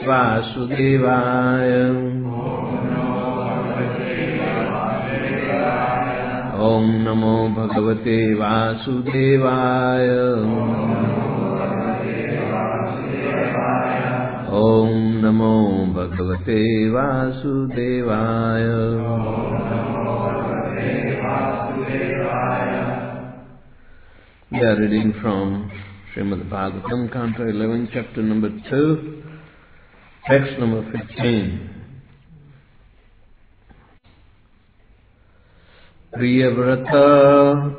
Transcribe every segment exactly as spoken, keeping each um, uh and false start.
वासुदेवाय ॐ नमो भगवते वासुदेवाय ॐ नमो भगवते वासुदेवाय We are reading from Srimad Bhagavatam, Canto eleven, chapter number two, text number fifteen. Priyavrata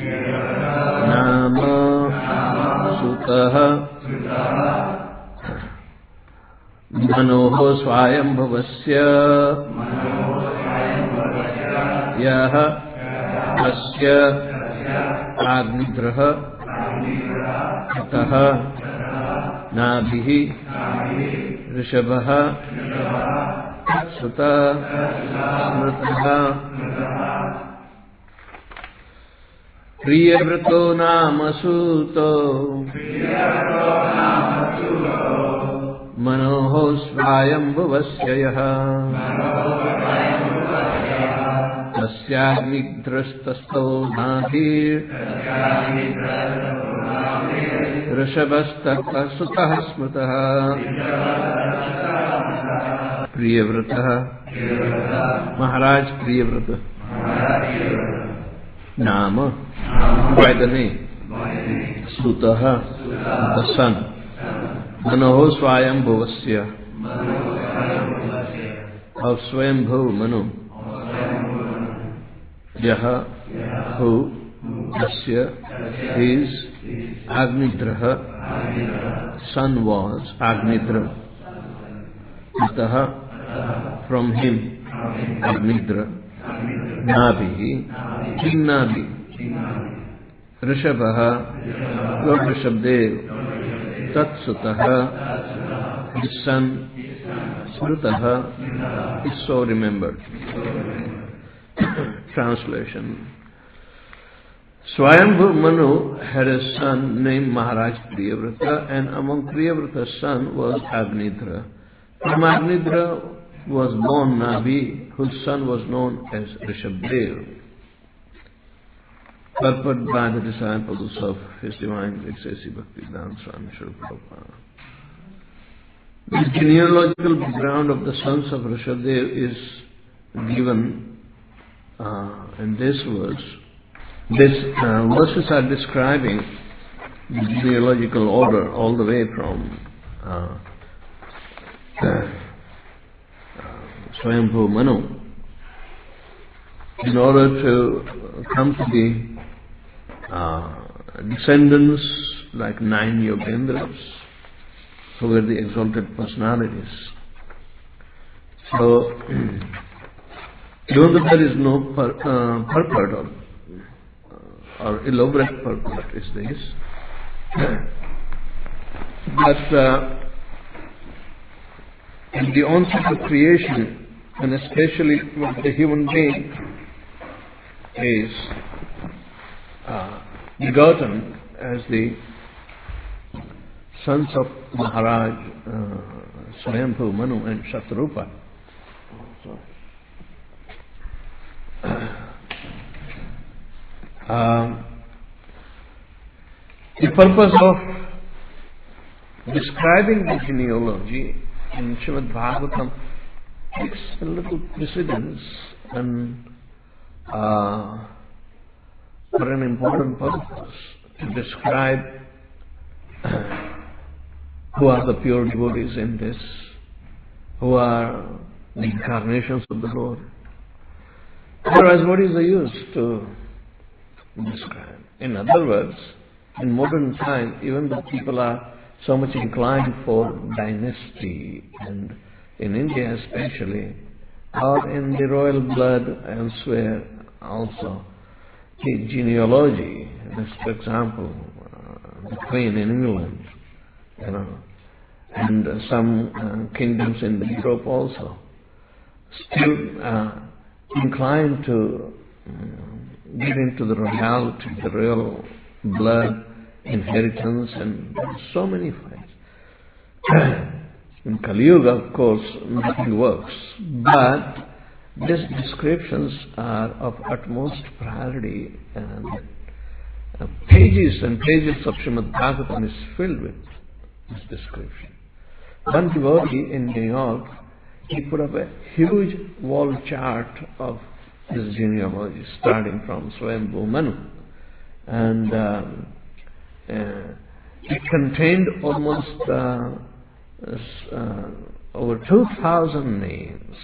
Nama Sutaha Manoho Swayambhavasya Yaha Asya Agnidraha Ataha Nabhihi Rishabhaha Sutta Smritaha Priyavrto Namasuto Manoho Swayambhavasya Yaha Tasyagnidrastasto Nabhir Rishabhastaka Sutaha Smritaha Priyavrataha Maharaj Priyavrata Nama by the name Sutaha the son Manoho Swayambhavasya of Swayambhav Manu Yaha who Asya his Agnidraha son was Agnidra Ataha from him Agnidra Nabhi King Nabhi Rishabhaha Lord Rishabdev Tatsutaha his son Smritaha is so remembered. Translation. Swayambhav Manu had a son named Maharaj Priyavrata, and among Priyavrata's son was Agnidra. From Agnidra was born Nabhi, whose son was known as Rishabdev, purported by the disciples of His Divine Grace Bhaktivedanta Swami Srila Prabhupada. The genealogical background of the sons of Rishabdev is given uh, in this verse. These uh, verses are describing the genealogical order all the way from uh, uh, Swayambhav Manu in order to come to the uh, descendants like nine Yogendras who were the exalted personalities. So, even though there is no pur uh, purport or, uh, or elaborate purport is this, but uh, in the onset of creation, and especially when the human being is uh, begotten as the sons of Maharaj uh, Swayambhav Manu and Shatrupa. Uh, the purpose of describing the genealogy in Srimad Bhagavatam takes a little precedence and uh, for an important purpose to describe who are the pure devotees in this, who are the incarnations of the Lord. Otherwise, what is the use to describe? In other words, in modern time, even though people are so much inclined for dynasty, and in India especially, or in the royal blood elsewhere also, the genealogy, for example, uh, the Queen in England, you know, and uh, some uh, kingdoms in Europe also, still uh, inclined to uh, get into the royalty, the royal blood, inheritance, and so many fights. In Kali Yuga, of course, nothing works. But these descriptions are of utmost priority, and uh, pages and pages of Srimad Bhagavatam is filled with this description. One devotee in New York, he put up a huge wall chart of this genealogy, starting from Swayambhu Manu. And um, uh, it contained almost uh, uh, over two thousand names.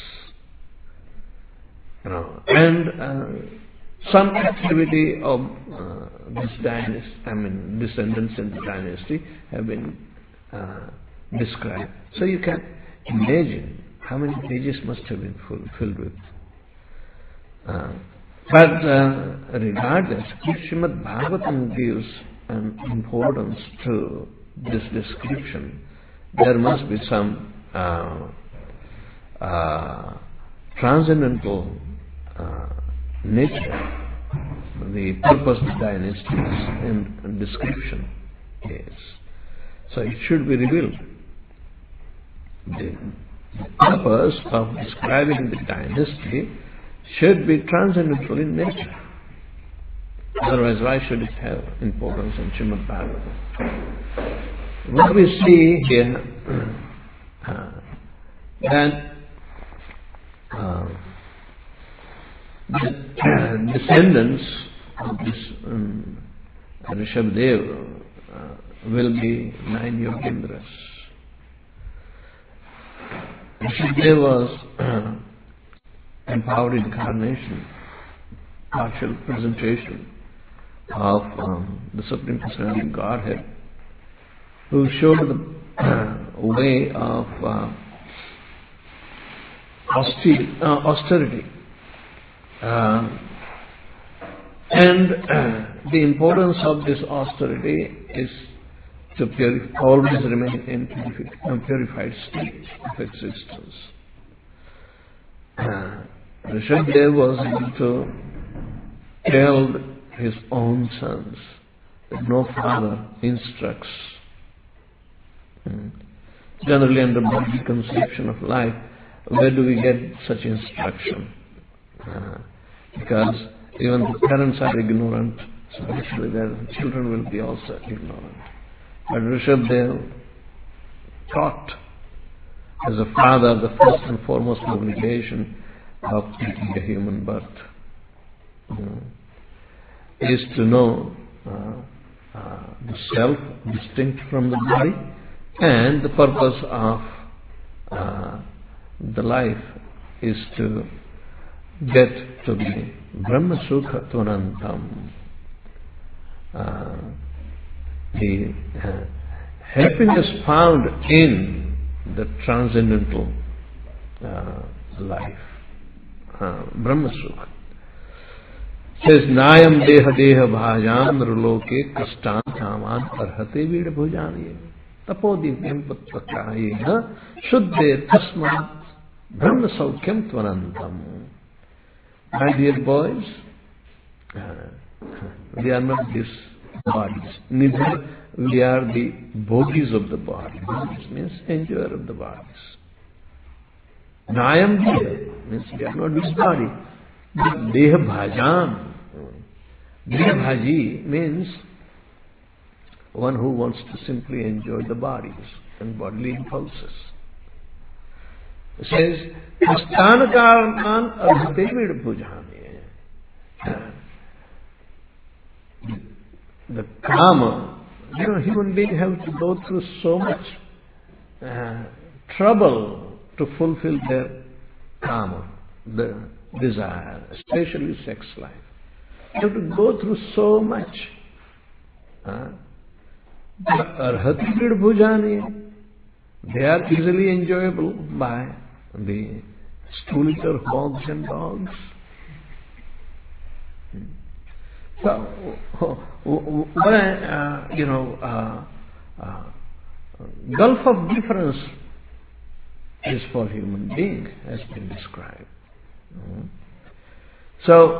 You know, and uh, some activity of uh, this dynasty, I mean descendants in the dynasty, have been uh, described. So you can imagine how many pages must have been full, filled with. Uh, but uh, regardless, if Srimad Bhagavatam gives an importance to this description, there must be some uh, uh, transcendental uh, nature. The purpose of the dynasty in, in description is. So it should be revealed. The, the purpose of describing the dynasty should be transcendental in nature. Otherwise, why should it have importance in Srimad Bhagavatam? What we see here, uh, that uh, the uh, descendants of this um, Rishabdev uh, will be nine Yogendras. Rishabdev was uh, empowered incarnation, partial presentation of um, the Supreme Personality of Godhead, who showed the uh, way of uh, austerity. Uh, austerity. Uh, and uh, the importance of this austerity is to purify, always remain in a purified state of existence. Uh, Rishabdev was able to tell his own sons that no father instructs. Hmm. Generally, under Buddhist conception of life, where do we get such instruction? Uh, because even the parents are ignorant, so actually their children will be also ignorant. But Rishabdev taught as a father the first and foremost obligation of taking a human birth you know, is to know uh, uh, the self distinct from the body, and the purpose of uh, the life is to get to the Brahma Sukha Tvanantam. Uh, the uh, happiness found in the transcendental uh, life, uh, Brahma Sukha. Says, Nayam deha deha bhajam nruloke kastan kaman arhate vida bhujani tapo divyam patpakayena shuddhe tasmat Brahma Saukyam Tvanantam. My dear boys, uh, we are not these bodies. Neither we are the bodies of the body. Bodies means enjoyer of the bodies. Nayam deha means we are not this body. But deha bhajam. Deha bhaji means one who wants to simply enjoy the bodies and bodily impulses. It says, Astana karman arhate vida bhujani. The karma, you know, human beings have to go through so much uh, trouble to fulfill their karma, the desire, especially sex life. You have to go through so much. Uh, but arhati vida bhujani, they are easily enjoyable by the stool-eater hogs and dogs. So, what a, uh, you know, uh, uh, gulf of difference is for human being has been described. Mm. So,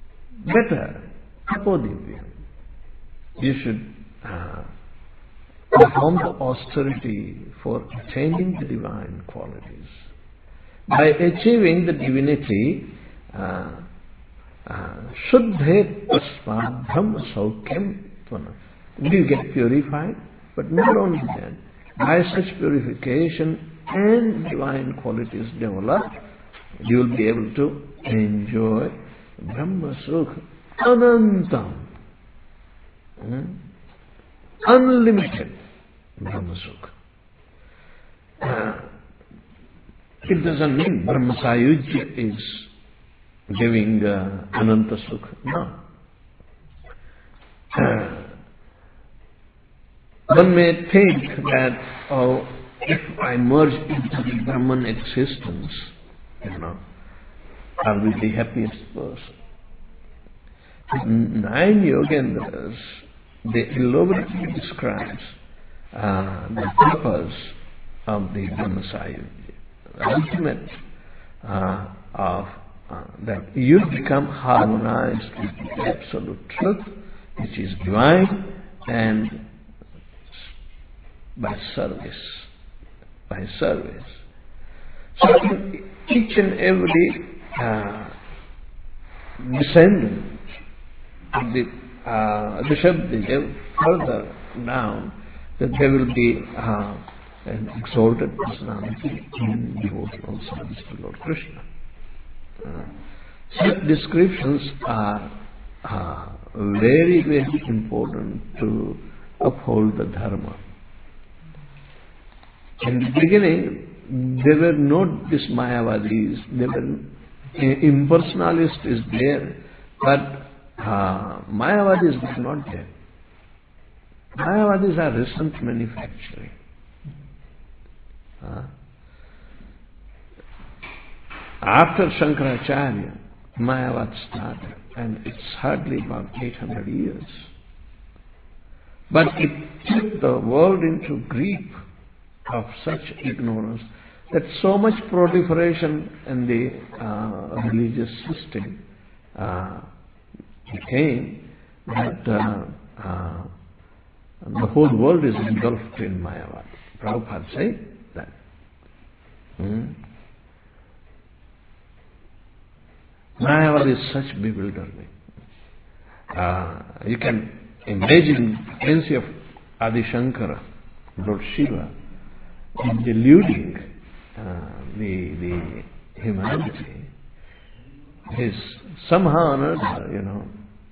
better, apodivyam. You should uh, perform the austerity for attaining the divine qualities. By achieving the divinity, uh, uh, Shuddhe Tasmad Brahma Saukyam Tvana. We get purified, but not only that, by such purification and divine qualities developed, you will be able to enjoy Brahma Sukha Anantam. Hmm? Unlimited Brahma Sukha. Uh, it doesn't mean Brahma Sayujya is giving uh, Ananta Sukha. No. Uh, one may think that, oh, if I merge into the Brahman existence, you know, I'll be the happiest person. Nine Yogendras, they elaborately describes uh, the purpose of the Brahma Sayujya, the ultimate uh, of uh, that you become harmonized with the absolute truth, which is divine, and by service, by service. So in each and every uh, descendant of the uh, Rishabhdeva, further down, that there will be uh, an exalted personality in devotional service to Lord Krishna. Uh, such descriptions are uh, very, very important to uphold the Dharma. In the beginning, there were not these Mayavadis, there were impersonalists is there, but uh, Mayavadis were not there. Mayavadis are recent manufacturing. Uh, after Shankaracharya, Mayavad started, and it's hardly about eight hundred years. But it took the world into grief of such ignorance that so much proliferation in the uh, religious system uh, became that uh, uh, the whole world is engulfed in Mayavad. Prabhupada said that. Hmm? Mayavad is such bewildering. Uh, you can imagine the fancy of Adi Shankara, Lord Shiva, in deluding uh, the, the humanity is somehow or another, you know,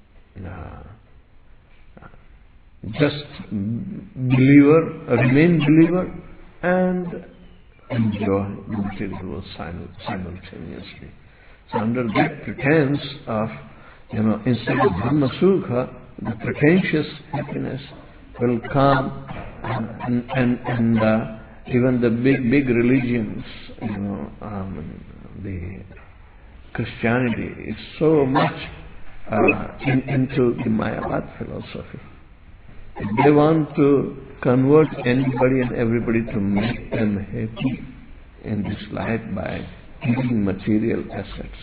uh, just believer, remain believer, and enjoy the material world simultaneously. So under that pretense of, you know, instead of Brahma Sukha, the pretentious happiness will come, and and, and uh, even the big, big religions, you know, um, the Christianity is so much uh, in, into the Mayavad philosophy. They want to convert anybody and everybody to make them happy in this life by giving material assets.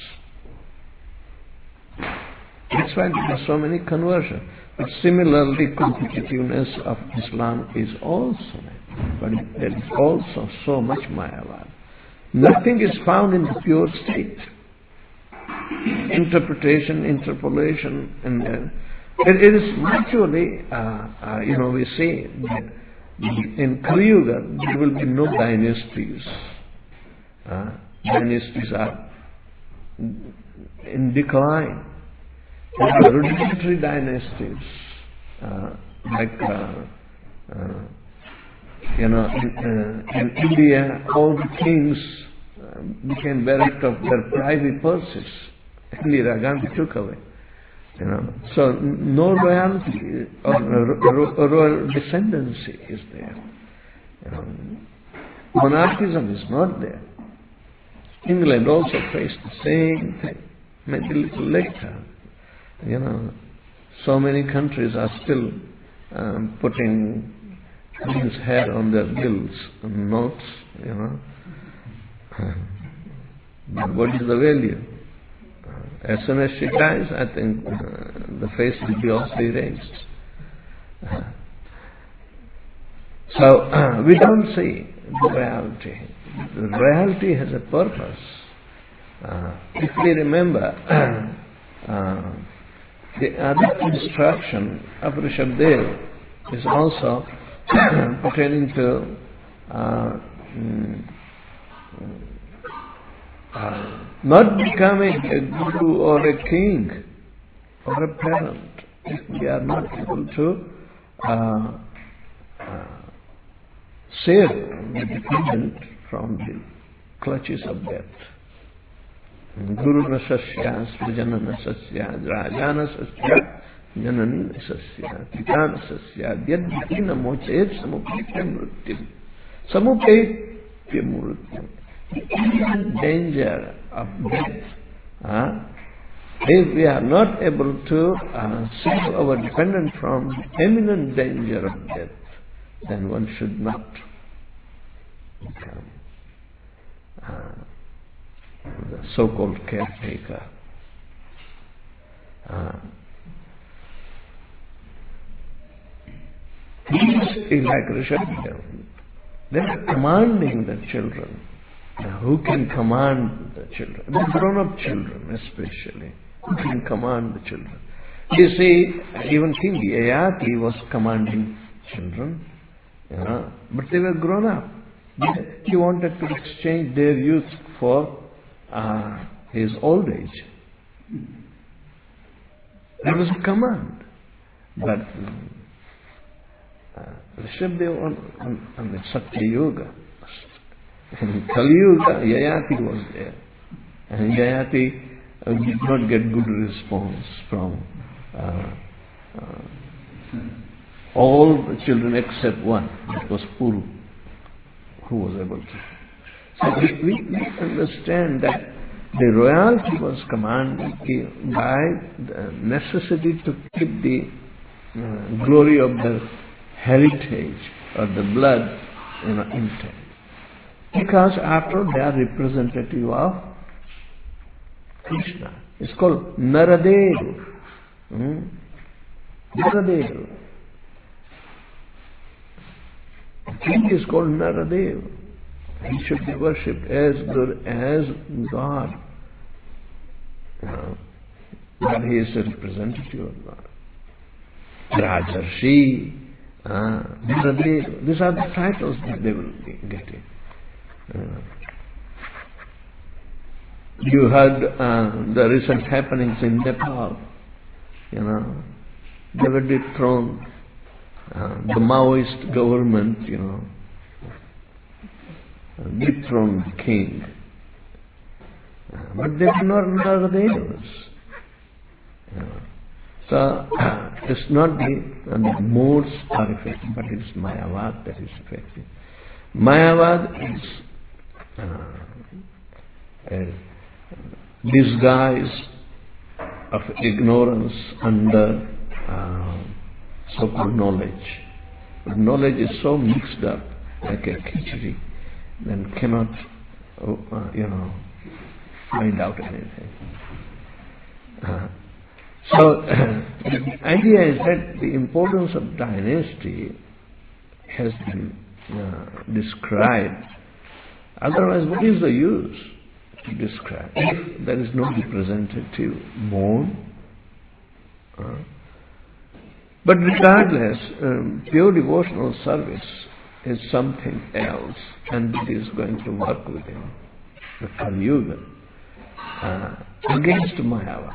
That's why there are so many conversions. But similarly, competitiveness of Islam is also there. But there is also so much Mayavad. Nothing is found in the pure state. Interpretation, interpolation, and then it is virtually, uh, uh, you know, we say that in Kali Yuga there will be no dynasties. Uh, dynasties are in decline. There are rudimentary dynasties, uh, like, uh, uh, you know, in, uh, in India, all the kings uh, became bereft of their private purses. Indira Gandhi took away. You know, so no royalty or ro- royal descendancy is there. You know, monarchism is not there. England also faced the same thing, maybe a little later. You know, so many countries are still um, putting queen's hair on their bills and notes, you know. But what is the value? As soon as she dies, I think uh, the face will be also erased. Uh, So uh, we don't see the reality. The reality has a purpose. Uh, if we remember, uh, the other instruction of Rishabdev is also pertaining to uh, mm, uh, not becoming a guru or a king or a parent if we are not able to uh, uh, save the dependent from the clutches of death. Guru nasasya, srijana nasasya, rajana nasasya, janani nasasya, pita nasasya, dyadvitina mochayet samupetya mrutyam. Samupetya mrutyam. The imminent danger of death. Uh, if we are not able to uh, save our dependent from the imminent danger of death, then one should not become uh, the so-called caretaker. Uh, These, like Rishabdev, they are commanding the children. Now, who can command the children? The grown-up children especially. Who can command the children? You see, even King Yayati was commanding children, you know, but they were grown up. He wanted to exchange their youth for uh, his old age. That was a command. But uh, Rishabdev on, on, on the Satya Yuga, in Kali Yuga, Yayati was there. And Yayati uh, did not get good response from uh, uh, all the children except one, that was Puru, who was able to. So we, we, we understand that the royalty was commanded by the necessity to keep the uh, glory of the heritage or the blood, you know, intact. Because after all, they are representative of Krishna. It's called Naradev. Hmm? Naradev. The king is called Naradev. He should be worshipped as good as God. You know, but he is a representative of God. Rajarshi, uh, Naradev. These are the titles that they will be getting. Uh, you heard uh, the recent happenings in Nepal. You know, they were dethroned. Uh, the Maoist government, you know, dethroned the king. Uh, but they were not Naradevas. You know. So, uh, it's not the, uh, the modes are effective, but it is Mayavad that is effective. Mayavad is uh, a disguise of ignorance under uh, so-called knowledge. But knowledge is so mixed up, like a khichdi, then cannot, uh, you know, find out anything. Uh, so, the idea is that the importance of dynasty has been uh, described. Otherwise, what is the use to describe if there is no representative born? Uh, but regardless, um, pure devotional service is something else, and it is going to work within the Kali Yuga uh, against Mayava.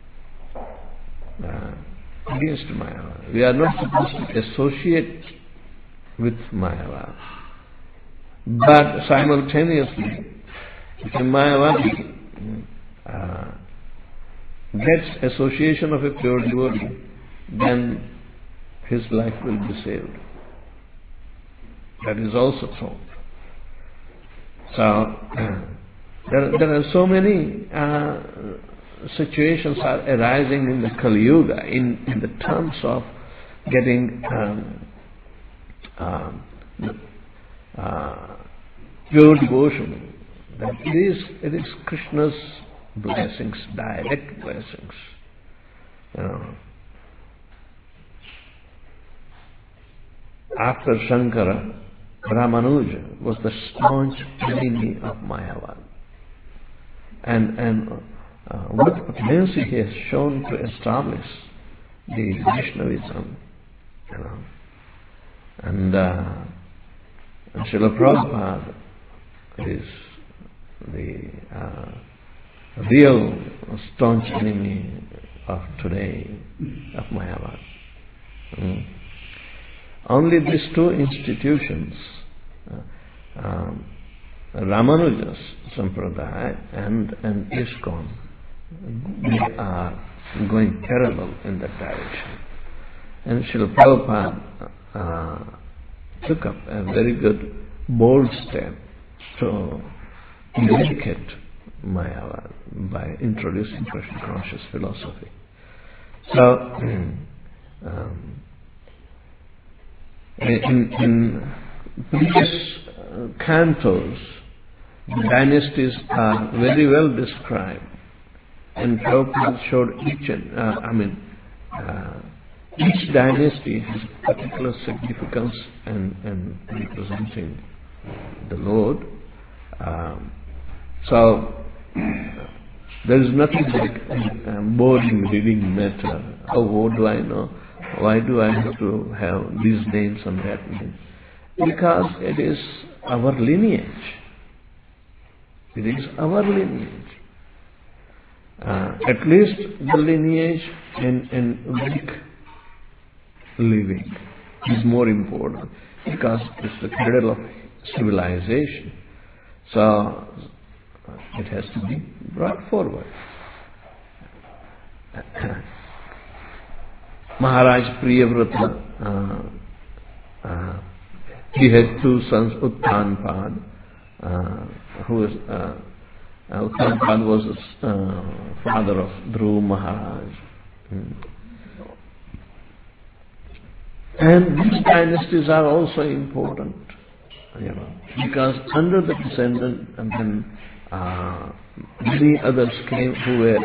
Uh, against Mayava. We are not supposed to associate with Mayava. But simultaneously, if a Mayavadi uh, gets association of a pure devotee, then his life will be saved. That is also true. So, uh, there, there are so many uh, situations are arising in the Kali Yuga in, in the terms of getting um, um, uh, pure devotion. That it is, it is Krishna's blessings, direct blessings. You know. after Shankara, Ramanuja was the staunch enemy of Mayavad. And, and uh, what potency he has shown to establish the Vaishnavism, you know. And, uh, and Srila Prabhupada is the uh, real staunch enemy of today, of Mayavad. Mm. Only these two institutions, uh, um, Ramanuja's Sampradaya and, and ISKCON, they are going parallel in that direction. And Srila Prabhupada uh, took up a very good, bold step to eradicate Mayavad by introducing Krishna conscious philosophy. So, um, in, in previous uh, cantos, the dynasties are very well described, and Prabhupada showed each, and, uh, I mean, uh, each dynasty has particular significance and, and representing the Lord. Um, so, there is nothing like um, boring reading matter. Oh, what do I know? Why do I have to have these names and that name? Because it is our lineage. It is our lineage. Uh, at least the lineage in, in Vedic living is more important because it's the cradle of civilization. So it has to be brought forward. Maharaj Priyavrata, uh, uh, he had two sons, Uttanpad, uh, who was, uh, uh, Uttanpad was the uh, father of Dhruv Maharaj. Hmm. And these dynasties are also important, you know, because under the descendant and then uh, many others came who were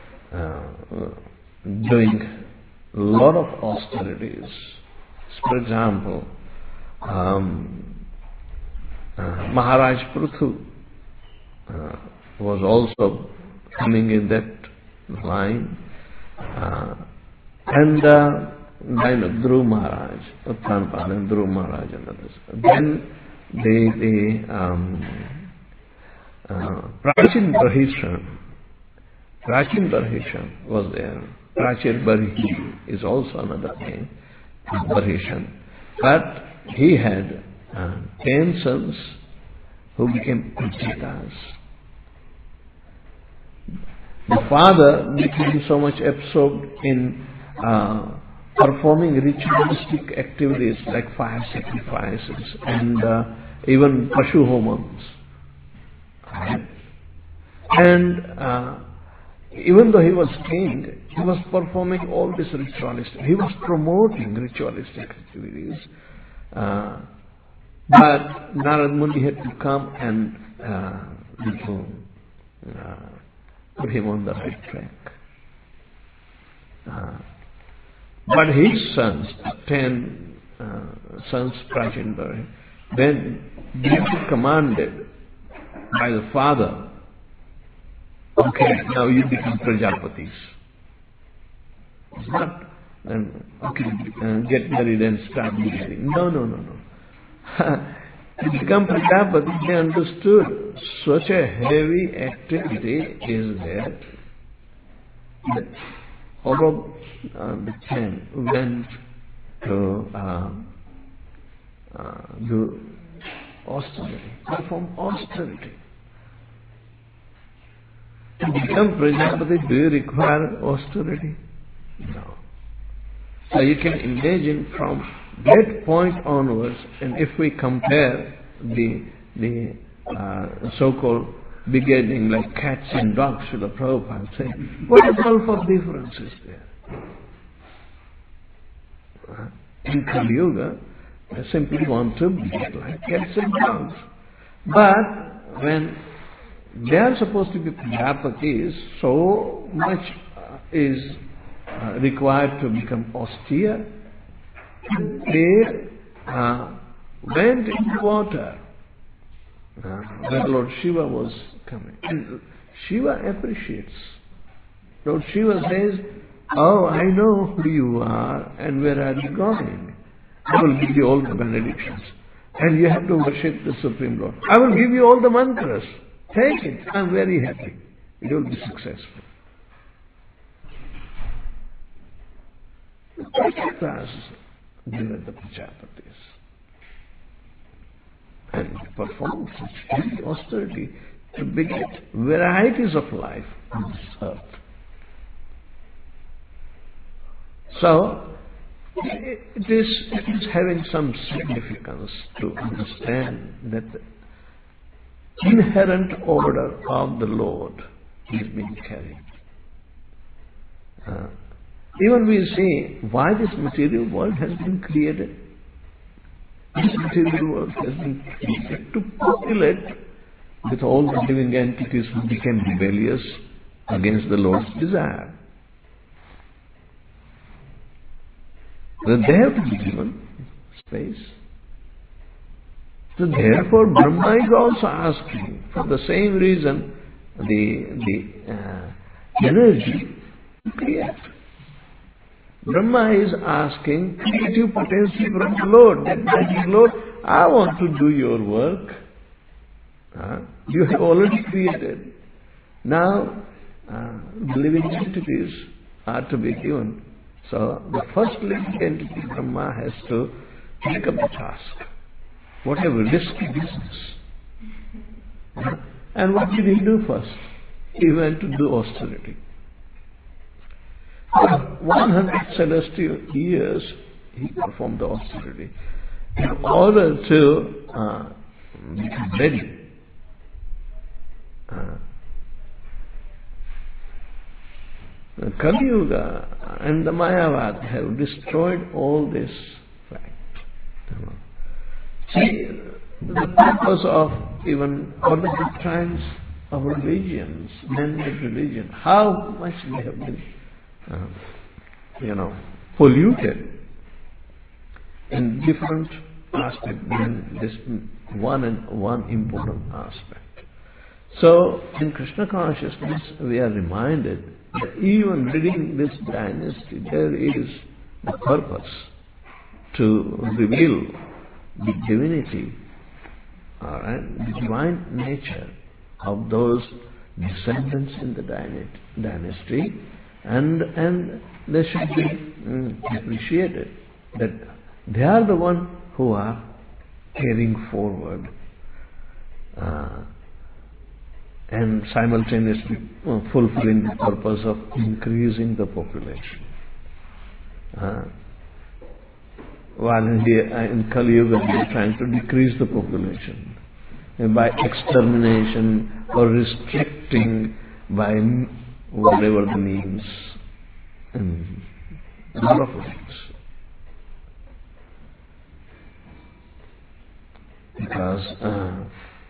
uh, doing a lot of austerities. For example, um, uh, Maharaj Prithu uh, was also coming in that line, uh, and uh, line of Dhruv Maharaj, Uttanpad and Dhruv Maharaj and others. Then the, the um, uh, Prachin Barhishan, Prachin Barhishan was there. Prachir Barhi is also another name, Barhishan. But he had uh, ten sons who became Uchitas. The father became so much absorbed in uh, performing ritualistic activities like fire sacrifices and uh, even Pashu Homams. And uh, even though he was king, he was performing all this ritualistic, he was promoting ritualistic activities. Uh, but Narad Muni had to come and uh, to, uh, put him on the right track. Uh, but his sons, ten uh, sons, Prachin Barhi, when they were commanded by the father, okay, now you become Prajapatis. It's not, um, okay, uh, get married and start begetting. No, no, no, no. To become Prajapati, they understood such a heavy activity is there that all of uh, the ten went to uh, uh, do austerity, perform austerity. To become Prajapati, do you require austerity? No. So you can imagine from that point onwards, and if we compare the the uh, so-called begetting like cats and dogs, Srila Prabhupada saying, what a gulf of difference is there? Uh, in Kali Yuga, they simply want to beget like cats and dogs. But when they are supposed to be Prajapatis, so much uh, is uh, required to become austere. They uh, went into water uh, when Lord Shiva was coming. And Shiva appreciates. Lord Shiva says, "Oh, I know who you are and where are you going. I will give you all the benedictions. And you have to worship the Supreme Lord. I will give you all the mantras. Take it. I am very happy. You will be successful." The Prajapatis given the Prajapatis and performed such heavy austerity to beget varieties of life on this earth. So, it is, it is having some significance to understand that the inherent order of the Lord is being carried. Uh, even we see why this material world has been created. This material world has been created to populate with all the living entities who became rebellious against the Lord's desire. So they have to be given space. So therefore Brahma is also asking, for the same reason, the, the uh, energy to create. Brahma is asking creative potency from the Lord. That mighty Lord, I want to do your work. Uh, you have already created. Now, uh, the living entities are to be given. So, the first living entity, Brahma, has to take up the task. What a risky business. Uh, and what did he do first? He went to do austerity. For one hundred celestial years, he performed the austerity in order to uh, become ready. Uh, the Kali Yuga and the Mayavad have destroyed all this fact. See, the purpose of even all the doctrines of religions, man-made religion, how much they have been Uh, you know, polluted in different aspects than this one and one important aspect. So, in Krishna consciousness, we are reminded that even within this dynasty, there is the purpose to reveal the divinity, all right, the divine nature of those descendants in the dynasty. And and they should be mm, appreciated that they are the one who are carrying forward uh, and simultaneously uh, fulfilling the purpose of increasing the population. Uh, while in, the, uh, in Kali Yuga they are trying to decrease the population and by extermination or restricting by whatever the means, and a lot of things. Because uh,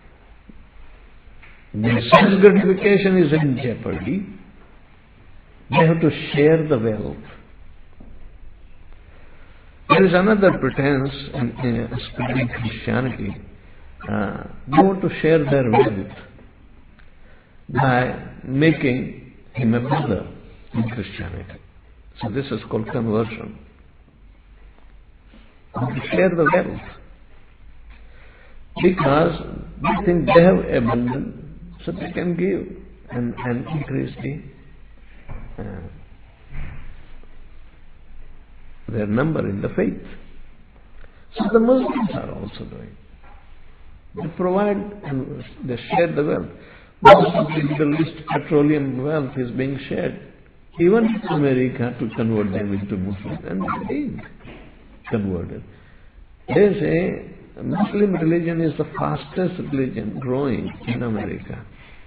the self-gratification is in jeopardy. They have to share the wealth. There is another pretense in, in spreading Christianity. Uh, they want to share their wealth by making him a brother in Christianity. So this is called conversion. To share the wealth. Because they think they have abundance, so they can give and, and increase the, uh, their number in the faith. So the Muslims are also doing. They provide and they share the wealth. Most of the Middle East petroleum wealth is being shared, even in America, to convert them into Muslims, and they being converted. They say Muslim religion is the fastest religion growing in America.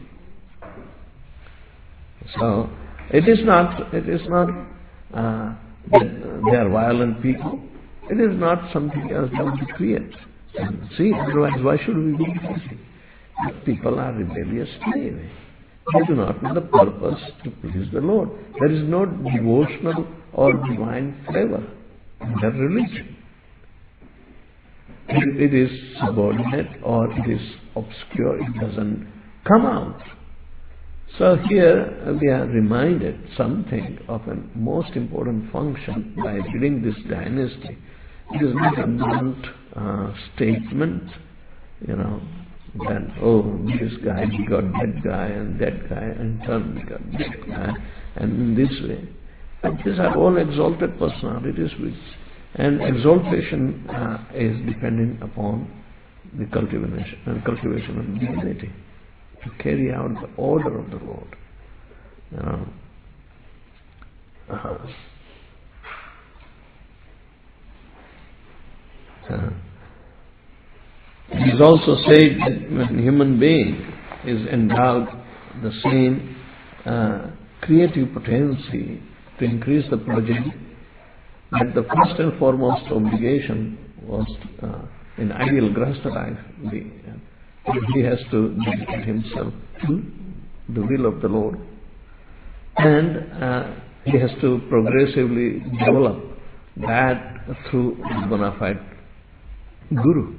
So it is not. It is not uh, that they are violent people. It is not something else they want to create. And see, otherwise, why should we be busy? If people are rebellious anyway. They do not know the purpose to please the Lord. There is no devotional or divine flavor in their religion. it, it is subordinate or it is obscure, it doesn't come out. So here we are reminded something of a most important function by reading this dynasty. It is not a blunt uh, statement, you know, that, oh, this guy, we got that guy, and that guy, and turn we got that guy, and in this way. But these are all exalted personalities, which, and exaltation uh, is depending upon the cultivation, uh, cultivation of divinity, to carry out the order of the Lord. You know. Uh, uh, it is also said that when a human being is endowed the same uh, creative potency to increase the progeny, that the first and foremost obligation was uh, in ideal grasta life, the, uh, he has to dedicate himself to the will of the Lord, and uh, he has to progressively develop that through a bona fide guru.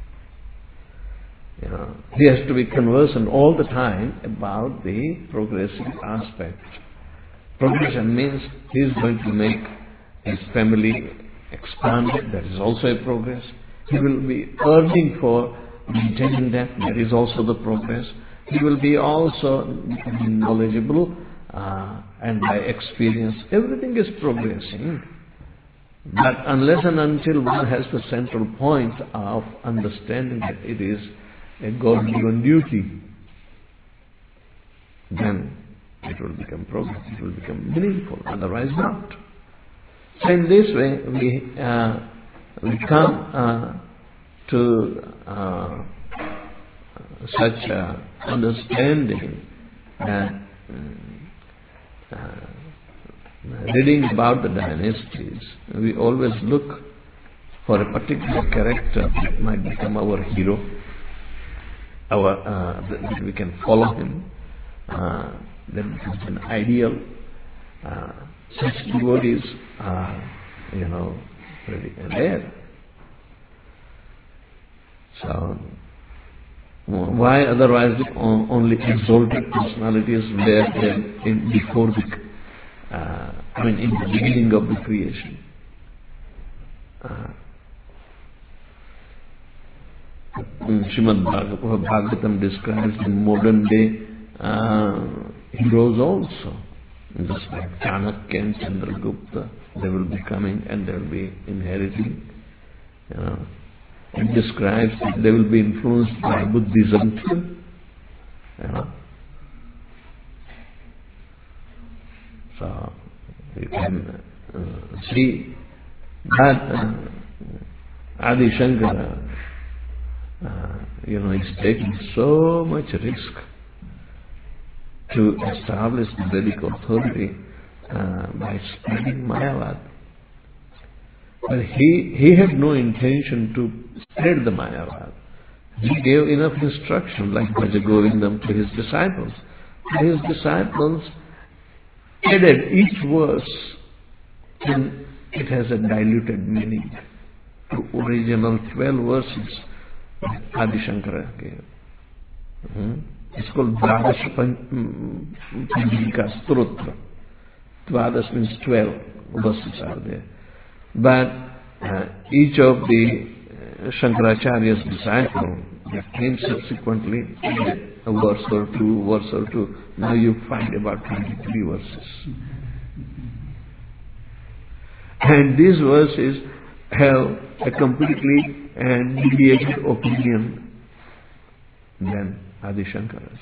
You know, he has to be conversant all the time about the progressive aspect. Progression means he is going to make his family expand, that is also a progress. He will be earning for maintaining that, that is also the progress. He will be also knowledgeable uh, and by experience. Everything is progressing. But unless and until one has the central point of understanding that it is a God-given duty, then it will become progress, it will become meaningful, otherwise not. So in this way, we, uh, we come uh, to uh, such uh, understanding that uh, reading about the dynasties, we always look for a particular character that might become our hero, our uh, that we can follow him, uh, that becomes an ideal. Uh, such devotees are, you know, pretty rare. So, why otherwise only exalted personalities were there in before the, uh, I mean, in the beginning of the creation? Uh, Srimad Bhagavatam describes the modern day uh, heroes also. Just like Chanakya and Chandragupta, they will be coming and they will be inheriting. You know. It describes that they will be influenced by Buddhism too. You know. So you can uh, see that uh, Adi Shankara, uh, you know, is taking so much risk to establish the Vedic authority uh, by spreading Mayavad. But he, he had no intention to spread the Mayavad. He gave enough instruction, like Bhaja Govindam, to his disciples. His disciples added each verse, and it has a diluted meaning to original twelve verses Adi Shankara gave. Hmm? It's called Dvadash Panjika Stotra. Dvadash means twelve verses are there. But uh, each of the uh, Shankaracharya's disciples that came subsequently a verse or two, verse or two. Now you find about twenty-three verses. And these verses have a completely and deviated opinion than Adi Shankara's.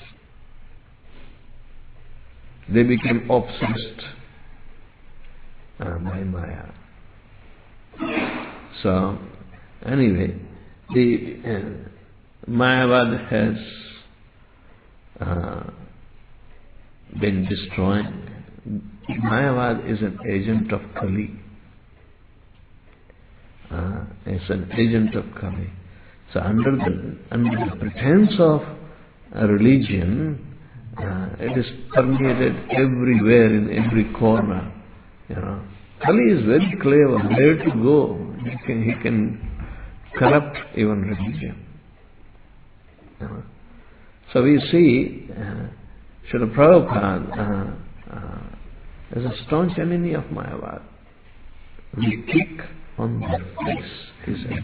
They became obsessed uh, by Maya. So, anyway, the uh, Mayavad has uh, been destroyed. Mayavad is an agent of Kali. Uh, it's an agent of Kali. So, under the under the pretense of a religion, uh, it is permeated everywhere in every corner. You know, Kali is very clever. Where to go? He can he can corrupt even religion. You know? So we see uh, Srila Prabhupada uh, uh, is a staunch enemy of Mayavad. We kick on their face, he said.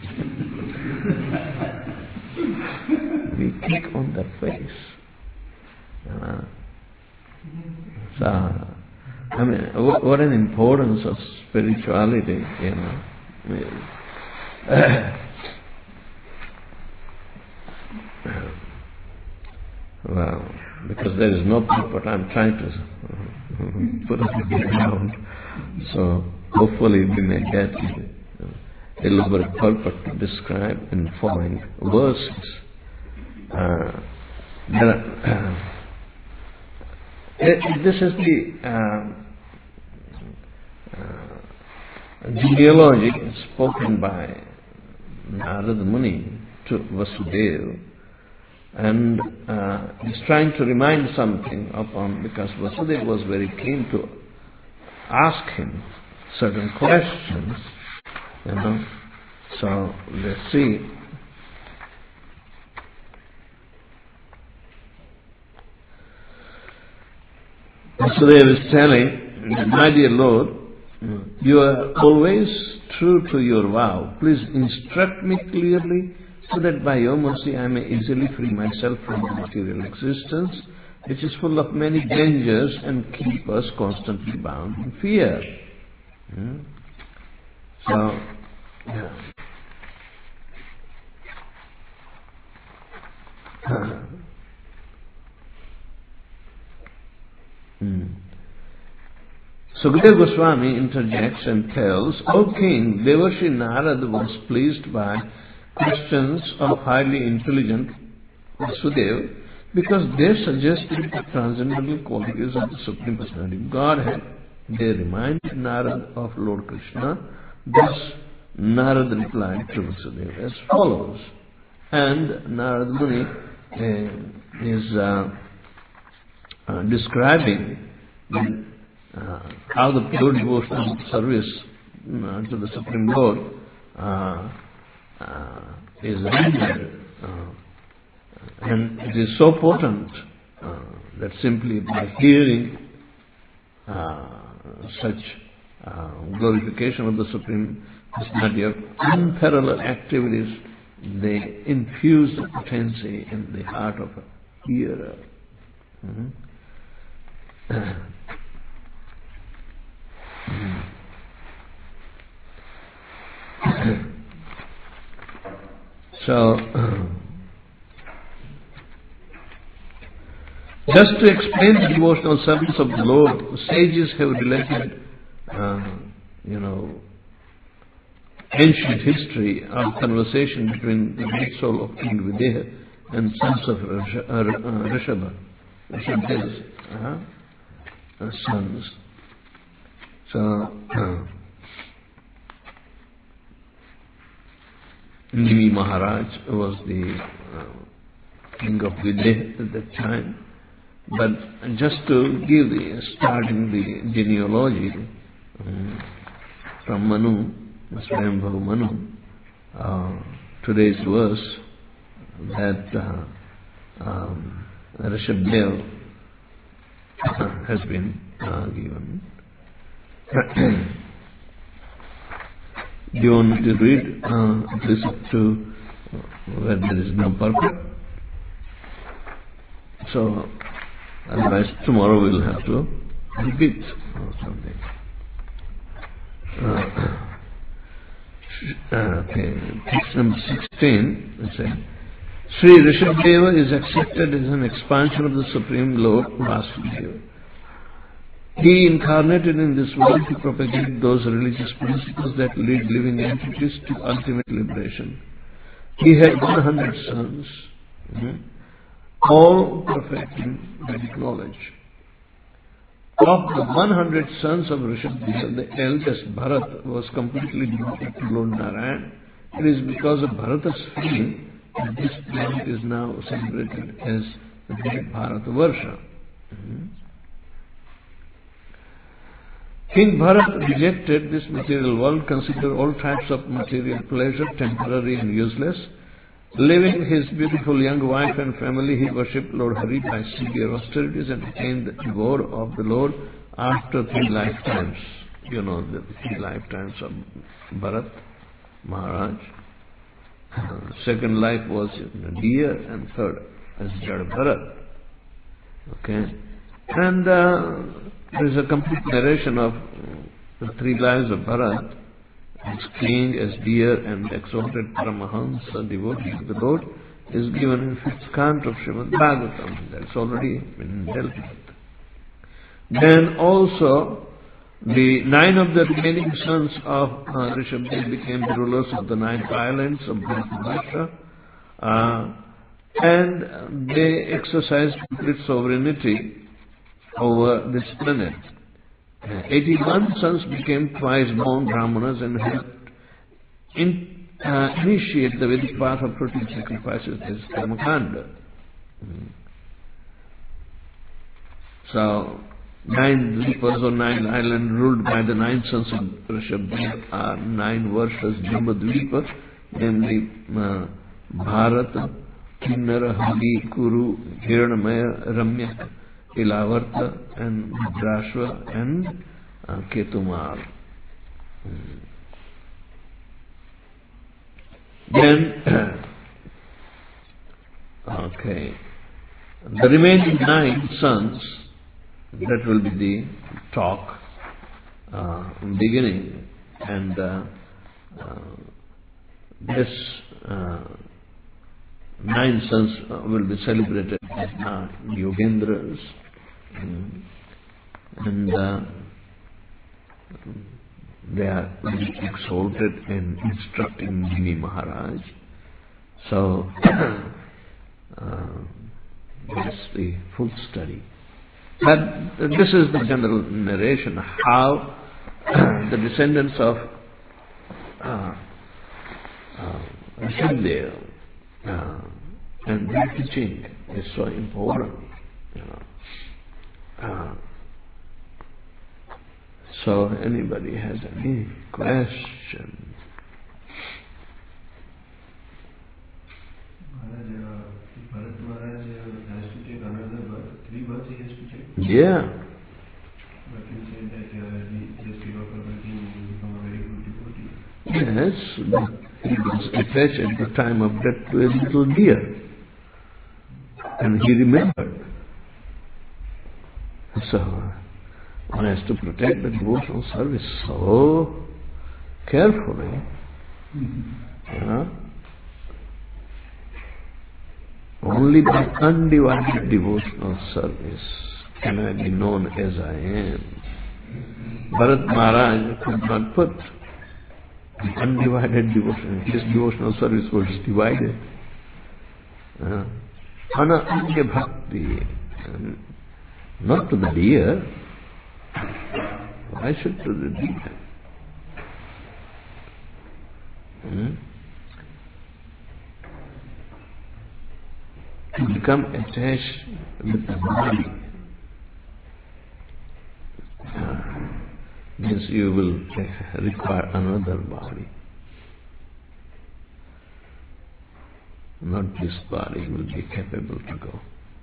We kick on their face. Uh, so, I mean, what an importance of spirituality, you know. Well, because there is no purport, I'm trying to put it on the ground. So, hopefully we may get a elaborate purport to describe in following verses. Uh, there are, uh, it, this is the uh, uh, genealogy spoken by Narada Muni to Vasudeva, and uh, he's trying to remind something upon, because Vasudeva was very keen to ask him certain questions, you know. So let's see. Vasudeva is telling, my dear Lord, you are always true to your vow. Please instruct me clearly so that by your mercy I may easily free myself from the material existence, which is full of many dangers and keep us constantly bound in fear. Hmm? So, yeah. hmm. Sukadeva Goswami interjects and tells, O King, Devarshi Narada was pleased by questions of highly intelligent Vasudeva because they suggested the transcendental qualities of the Supreme Personality of Godhead. They reminded Narada of Lord Krishna. Thus, Narada replied to Vasudeva as follows. And Narada Muni uh, is uh, uh, describing the, uh, how the pure devotional service uh, to the Supreme Lord uh, uh, is rendered. Uh, and it is so potent uh, that simply by hearing uh, such uh, glorification of the Supreme Personality of unparalleled activities, they infuse the potency in the heart of a hearer. Mm-hmm. So, just to explain the devotional service of the Lord, sages have related, uh, you know, ancient history of conversation between the great soul of King Videha and sons of Rishabha, Rishabha's uh, uh, sons. So, uh, Nimi Maharaj was the uh, king of Videha at that time. But just to give the starting the genealogy um, from Manu, Swayambhav Manu, uh, today's verse that uh, um, Rishabdev has been uh, given. Do you want me to read uh, this up to where there is no purport? So, otherwise tomorrow we'll have to repeat or something. Uh, okay, text number sixteen, it says, Sri Rishabdeva is accepted as an expansion of the Supreme Lord Vasudeva. He incarnated in this world to propagate those religious principles that lead living entities to ultimate liberation. He had one hundred sons, mm-hmm, all perfecting Vedic knowledge. Of the one hundred sons of Rishabdeva, the eldest Bharat was completely devoted to Lord Narayan. It is because of Bharata's fame that this planet is now celebrated as the great Bharatavarsha. Mm-hmm. King Bharat rejected this material world, considered all types of material pleasure temporary and useless. Leaving his beautiful young wife and family, he worshipped Lord Hari by severe austerities and attained the reward of the Lord after three lifetimes. You know the three lifetimes of Bharat Maharaj. Uh, second life was in deer and third as Jada Bharat. Okay. And uh, there is a complete narration of the three lives of Bharat as king, as deer, and exalted Paramahansa, devotee of the Lord, is given in fifth canto of Srimad Bhagavatam. That's already been dealt with. Then also, the nine of the remaining sons of uh, Rishabdev became the rulers of the nine islands of Bharatavarsha, uh, and they exercised complete sovereignty over this planet. Uh, eighty-one sons became twice-born Brahmanas and helped in, uh, initiate the Vedic path of routine sacrifices as Karmakanda. Mm. So, nine dweepas or nine islands ruled by the nine sons of Rishabdev are nine Varshas Jambudvipa, namely uh, Bharata, Kinnara, Hagi, Kuru, Hiranamaya, Ramyak, Ilavarta, and Drashva, and uh, Ketumar. Hmm. Then, okay, the remaining nine sons, that will be the talk uh, beginning, and uh, uh, this uh, nine sons uh, will be celebrated as uh, Yogendras, mm, and uh, they are very exalted in instructing Jini Maharaj. So, uh, that's the full study. But this is the general narration, how the descendants of uh, uh, Rishabdev uh, and their teaching is so important. You know. Uh, so, anybody has any question? Bharat Maharaj has to take another birth, three births he has to take. Yeah. But you said that uh, he just gave up everything and become a very good devotee. Yes, but he was attached at the time of death to a little deer. And he remembered. So, one has to protect the devotional service so carefully. You know? Only by undivided devotional service can I be known as I am. Bharat Maharaj could not put the undivided devotion. His devotional service was divided. Uh, Ananya bhakti, um, not to the deer. Why should to the deer? Hmm? To become attached with the body uh, means you will require another body. Not this body will be capable to go.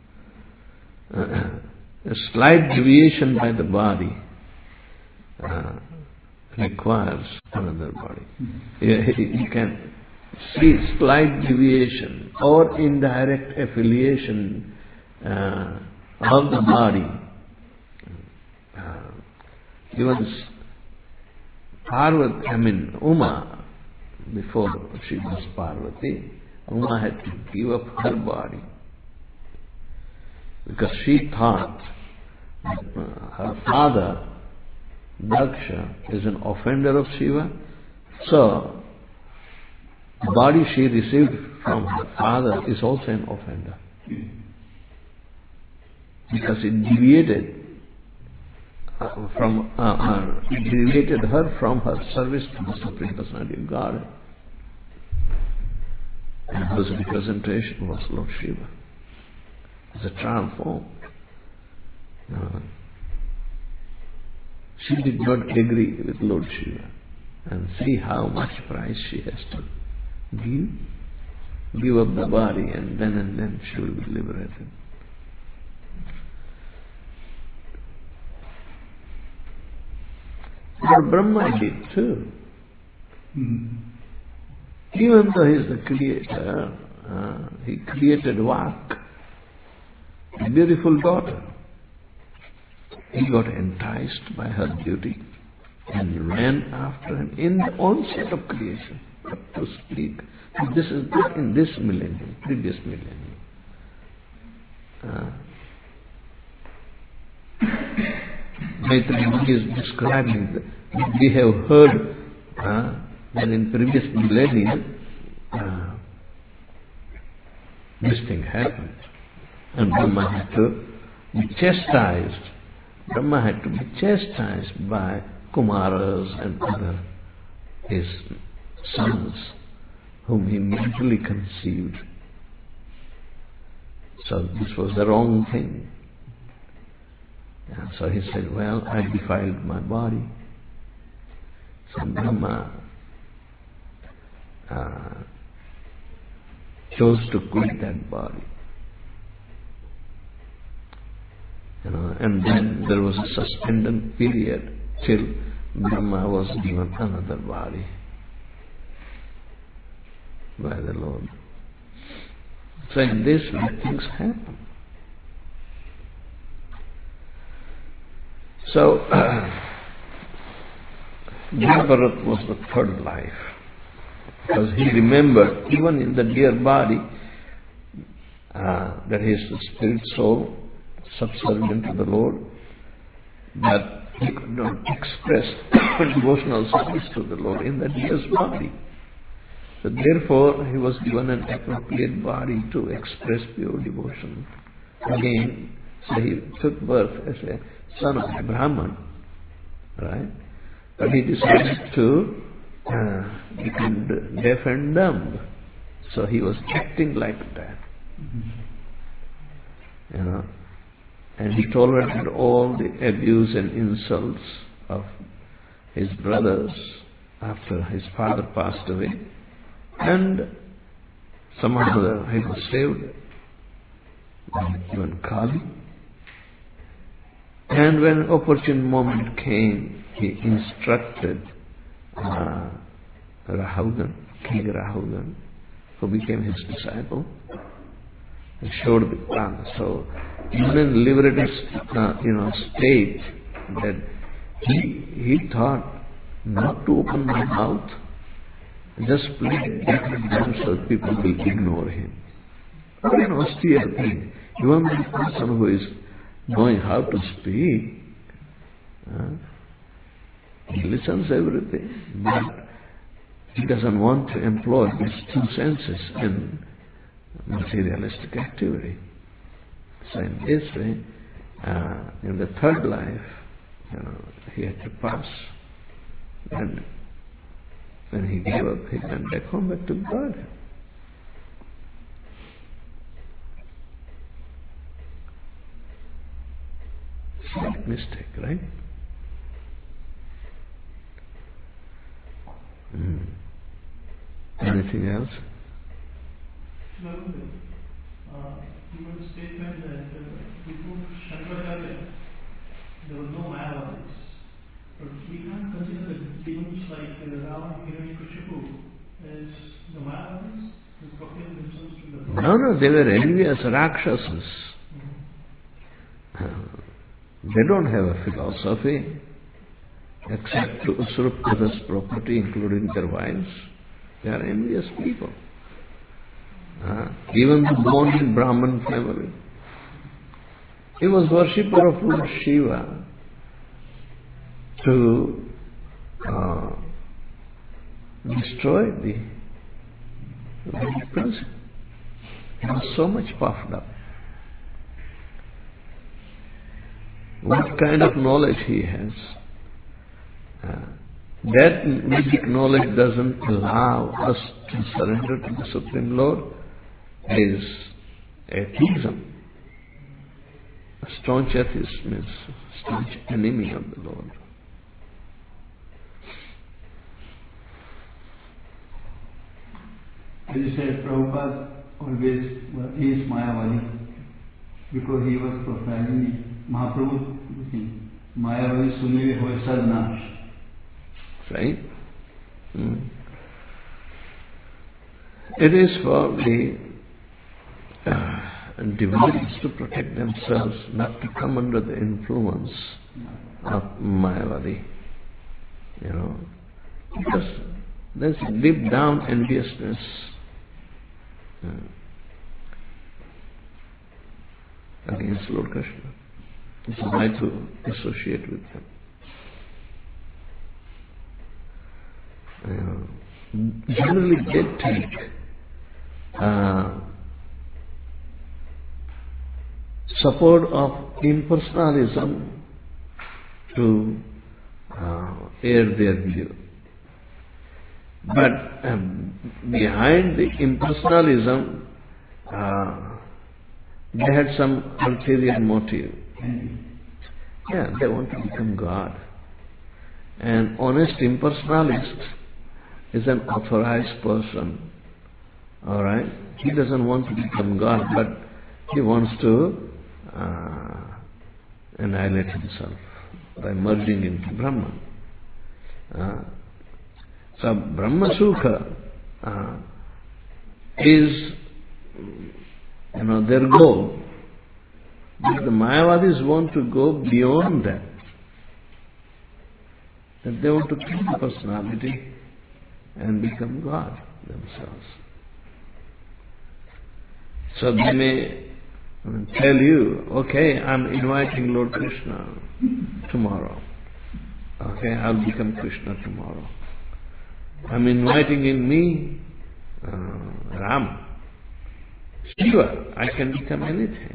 Uh, a slight deviation by the body uh, requires another body. You, you can see slight deviation or indirect affiliation uh, of the body. Uh, even Parvati, I mean Uma, before she was Parvati, Uma had to give up her body because she thought that uh, her father, Daksha, is an offender of Shiva. So, the body she received from her father is also an offender because it deviated uh, from uh, uh, it deviated her from her service to the Supreme Personality of Godhead. And whose representation was Lord Shiva. It's a trial form. Uh, she did not agree with Lord Shiva. And see how much price she has to give. Give up the body and then and then she will be liberated. But Brahma did too. Mm-hmm. Even though he is the creator, uh, he created Vak, a beautiful daughter. He got enticed by her beauty and ran after him in the onset of creation, to speak. This is not in this millennium, previous millennium. Uh, Maitreya Muni is describing that we have heard uh, that in previous millennium uh, this thing happened, and Brahma had to be chastised. Brahma had to be chastised by Kumaras and other his sons, whom he mentally conceived. So this was the wrong thing. And so he said, well, I defiled my body. So Brahma uh, chose to quit that body. You know, and then there was a suspended period till Brahma was given another body by the Lord. So in this way things happen. So uh, Devarat was the third life, because he remembered even in the dear body uh, that he is the spirit soul subservient to the Lord, that he could not express devotional service to the Lord in the deer's body. So therefore he was given an appropriate body to express pure devotion. Again, so he took birth as a son of a Brahman, right? But he decided to uh, become deaf and dumb. So he was acting like that. You know. And he tolerated all the abuse and insults of his brothers after his father passed away. And somehow he was saved, even Kali. And when opportune moment came, he instructed uh, Rahugan, King Rahugan, who became his disciple, and showed the plan. So even in liberated uh, you know, state, that he, he thought not to open my mouth, just play them so people will ignore him. What an austere thing. Even the person who is knowing how to speak, uh, he listens everything, but he doesn't want to employ his two senses in materialistic activity. So in this way, uh, in the third life, you know, he had to pass. And when he gave up, he went back home, back to God. Slight mistake, right? Mm. Anything else? No, uh, you made a statement that uh, before Shankaracharya, there was no Mayavadis. But we can't consider the demons like uh, Ravana, Hiranyakashipu as the Mayavadis who proclaim themselves to the Lord. No, no, they were envious Rakshasas. Uh, they don't have a philosophy except to usurp others' property, including their wives. They are envious people. Uh, even the born in Brahman family. He was worshipper of Lord Shiva to uh, destroy the Vedic principle. He was so much puffed up. What kind of knowledge he has? Uh, that Vedic knowledge doesn't allow us to surrender to the Supreme Lord. Is atheism. A staunch atheist means staunch enemy of the Lord. As you said, Prabhupada always was, he is Mayavadi because he was prophesying Mahaprabhu thing. Mayavadi Sunil Hoy Sadnash. Right? Hmm. It is for the uh, devotees to protect themselves, not to come under the influence of Mayavadi. You know, because there's deep down enviousness. Hmm. Against Lord Krishna. It's right to associate with him. You know, generally they take uh, support of impersonalism to uh, air their view. But um, behind the impersonalism, uh, they had some ulterior motive. Yeah, they want to become God. An honest impersonalist is an authorized person. Alright? He doesn't want to become God, but he wants to uh, annihilate himself by merging into Brahman. Uh, so Brahma Sukha uh, is, you know, their goal. But the Mayavadis want to go beyond that. That they want to kill the personality and become God themselves. So they may tell you, okay, I'm inviting Lord Krishna tomorrow. Okay, I'll become Krishna tomorrow. I'm inviting in me uh, Ram. Shiva, I can become anything.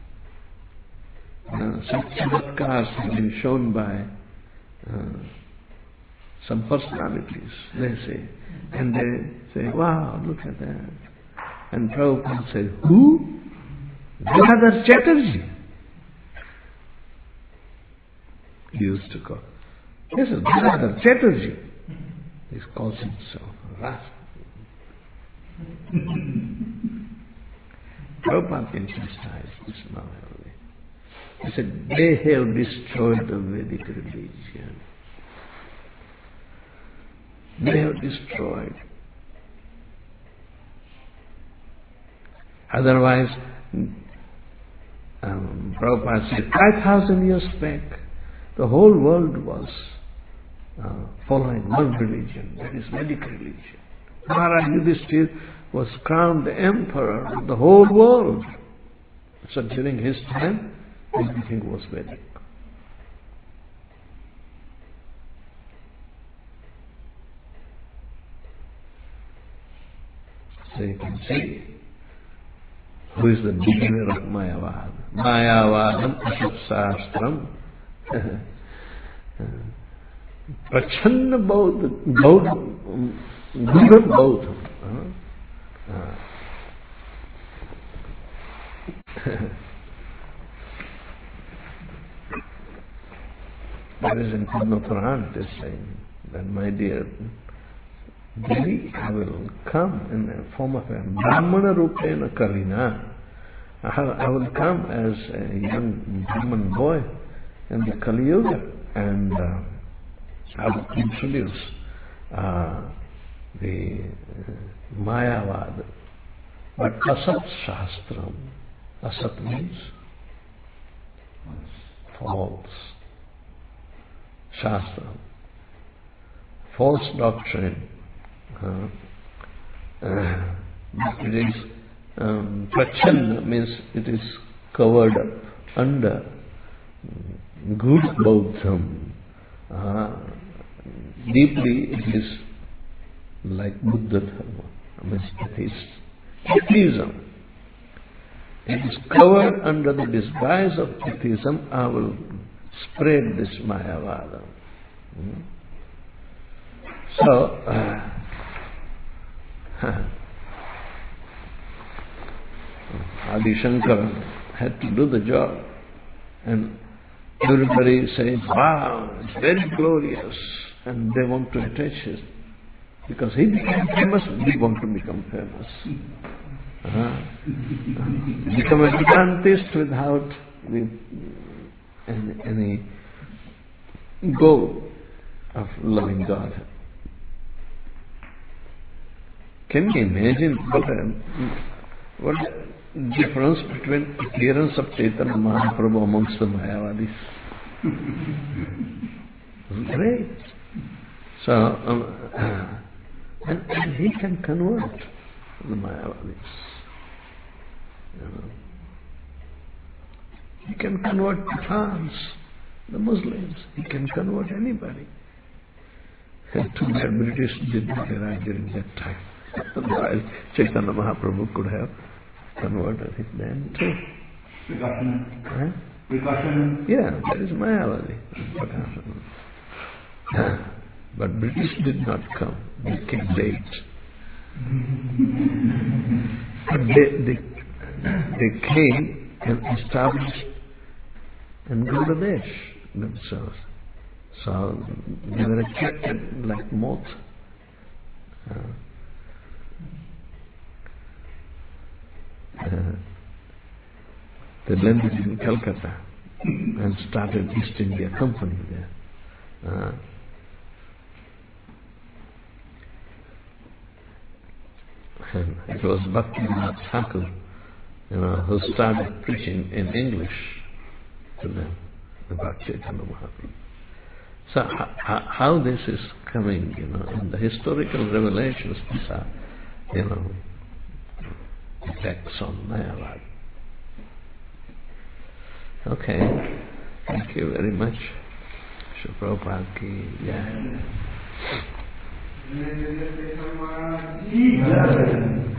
Uh, some chamatkars have been shown by uh, some personalities, they say. And they say, wow, look at that. And Prabhupada said, who? Gadadhar Chatterjee. He used to call. Yes, Gadadhar Chatterjee. He calls himself Ras. Prabhupada emphasized this now. He said, they have destroyed the Vedic religion. They have destroyed. Otherwise, um, Prabhupada said, five thousand years back, the whole world was uh, following one religion, that is Vedic religion. Maharaj Yudhishthira was crowned the emperor of the whole world. So during his time, everything was Vedic. So you can see who is the beginner of Mayavad. Mayavadam Asat Sastram. Prachanna Bodham. Gudam Bodham. That is in Padma Puran, it is saying that, my dear Devi, I will come in the form of a Brahmana Rupena Kalina. I will come as a young Brahman boy in the Kali Yuga, and uh, I will introduce uh, the uh, Mayavad, but Asat Shastram. Asat means false. Shastra, false doctrine. Uh, uh, it is um, prachanna means it is covered up under good Bodham. Uh, deeply it is like Buddha Dharma, means it is atheism. It is covered under the disguise of atheism. I will spread this Mayavada. Hmm? So, uh, Adi Shankara had to do the job, and everybody says, wow, it's very glorious, and they want to attach his Because he became famous, we want to become famous. Uh, become a Vedantist without with any, any goal of loving God. Can you imagine what a, what a difference between appearance of Chaitanya Mahaprabhu amongst the Mayavadis? Great. So, um, and, and he can convert the Mayavadis. You know. He can convert Pathans, the Muslims. He can convert anybody. And too bad British did not arrive during that time. While Chaitanya Mahaprabhu could have converted him then too. Precaution. Huh? Precaution. Yeah, that is Mayavadi. But British did not come. They came late. But they, they, they came and established and Gaudadesh themselves. So they were attracted like moth. Uh, uh, they landed in Calcutta and started East India Company there. Uh, and it was Bhaktivinoda Thakur, you know, who started preaching in English to them about Chaitanya Mahaprabhu. So how, how this is coming, you know, in the historical revelations, these are, you know, attacks on Mayavad. Okay, thank you very much. Srila Prabhupada ki jai.